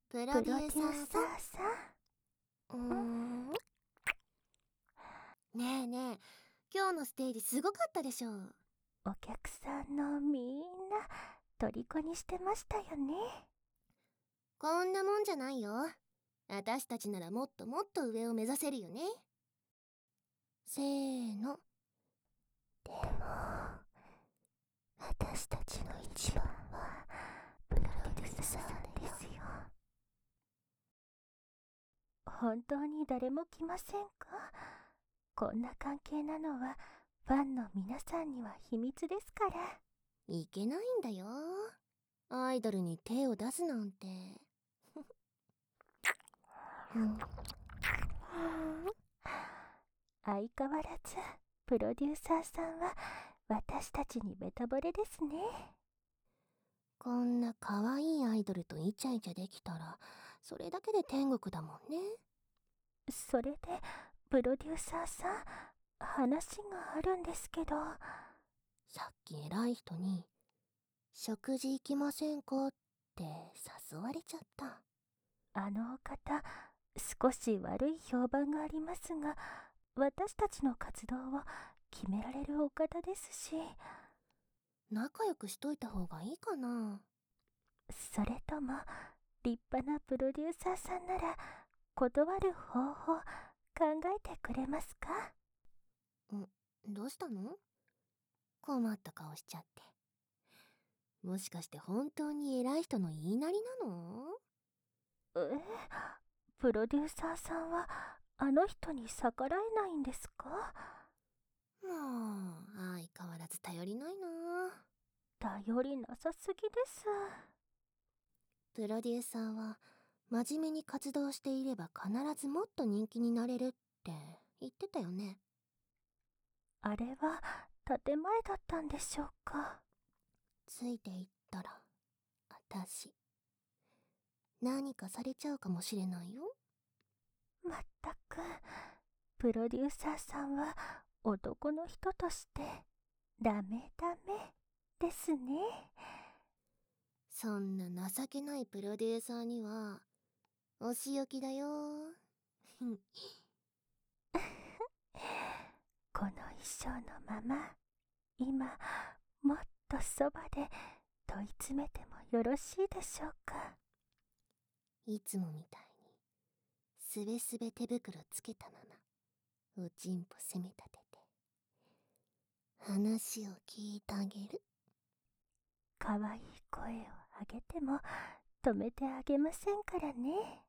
プロデューサーさん。ねえねえ、今日のステージすごかったでしょ。 お客さんのみんな虜にしてましたよね。 こんなもんじゃないよ。私たちならもっともっと上を目指せるよね。せーの。 でも私たちの一番はプロデューサーですよ。本当に誰も来ませんか？こんな関係なのはファンの皆さんには秘密ですから。 いけないんだよ、アイドルに手を出すなんて。 相変わらずプロデューサーさんは私たちにベタ惚れですね。 こんな可愛いアイドルとイチャイチャできたらそれだけで天国だもんね。 それでプロデューサーさん、話があるんですけど。 さっき偉い人に食事行きませんかって誘われちゃった。 あのお方、少し悪い評判がありますが、私たちの活動を決められるお方ですし。 仲良くしといた方がいいかな。 それとも立派なプロデューサーさんなら断る方法考えてくれますか？ どうしたの？困った顔しちゃって。もしかして本当に偉い人の言いなりなの？ プロデューサーさんはあの人に逆らえないんですか？ もう相変わらず頼りないな。 頼りなさすぎです。 プロデューサーは真面目に活動していれば必ずもっと人気になれるって言ってたよね。 あれは建前だったんでしょうか？ ついていったら私何かされちゃうかもしれないよ。 まったく、プロデューサーさんは男の人としてダメですね。 そんな情けないプロデューサーにはお仕置きだよ。 この衣装のまま今もっとそばで問い詰めてもよろしいでしょうか？ いつもみたいにすべすべ手袋つけたままおちんぽ攻め立てて話を聞いてあげる。 可愛い声を上げても止めてあげませんからね。